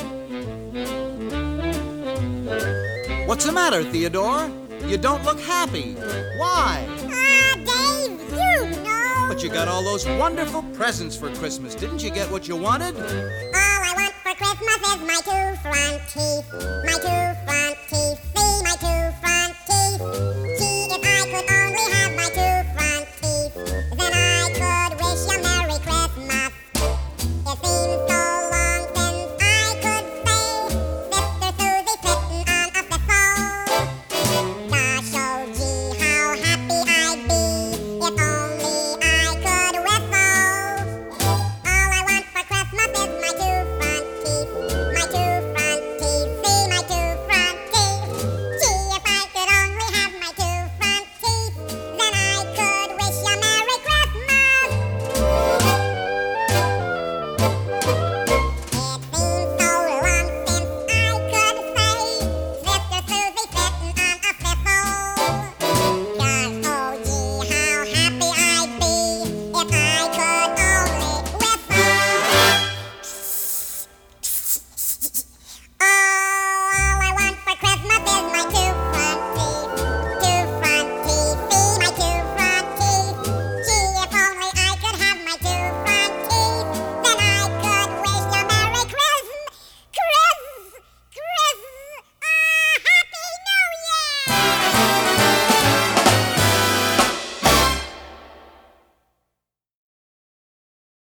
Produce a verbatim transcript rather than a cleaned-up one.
What's the matter, Theodore? You don't look happy. Why? Ah, Dave, you know. But you got all those wonderful presents for Christmas. Didn't you get what you wanted? All I want for Christmas is my two front teeth. My two